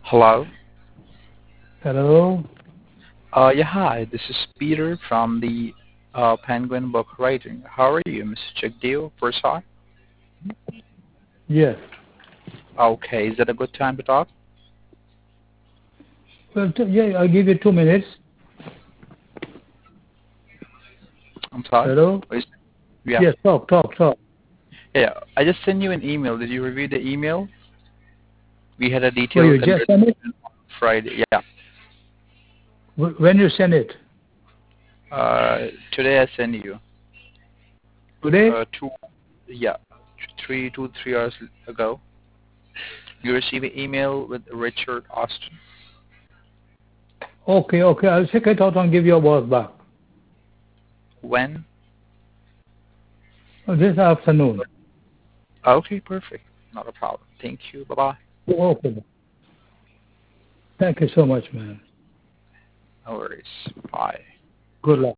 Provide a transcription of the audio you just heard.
Hello. Hello. Yeah, hi. This is Peter from the Penguin Book Writing. How are you, Mr. Jagdeo Prasad? Yes. Okay, is that a good time to talk? Well, yeah, I'll give you 2 minutes. I'm sorry. Hello. Yeah. Yes. Talk. Yeah, I just sent you an email. Did you review the email? We had a Well, detailed you just send conversation it. on Friday. Yeah. When you send it Today I sent you. today. Two. Yeah. 3 hours ago. You received an email with Richard Austin. Okay. I'll check it out and give you a buzz back. When? This afternoon. Okay, perfect. Not a problem. Thank you. Bye bye. Okay. Thank you so much, man. No worries. Bye. Good luck.